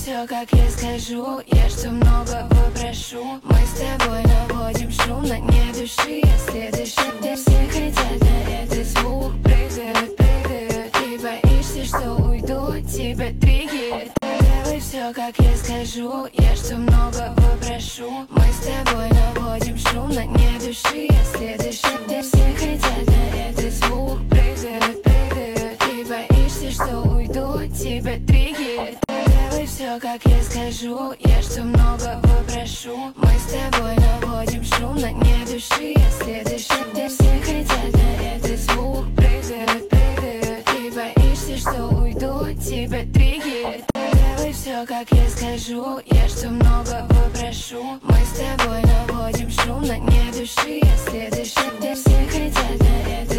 все, как я скажу. Я что много попрошу. Мы с тобой наводим шум, но не души. Если дышать, где все хотят на этот звук. Прыгают, прыгают. Ты боишься, что уйду, тебя триггерит. Делай все, как я скажу. Я что много попрошу. Мы с тобой наводим шум, но не души. Если дышать, где все хотят на этот звук. Прыгают, прыгают. Ты боишься, что уйду, тебя триггерит. Делай все, как я скажу. Я что много попрошу. Мы с тобой наводим шум, но не души. Если дышать, где все хотят на этот звук. Прыгают, прыгают. Ты боишься, что уйду, тебя триггерит. Делай все, как я скажу. Я что много попрошу. Мы с тобой наводим шум, но не души. Если дышать, где все хотят на этот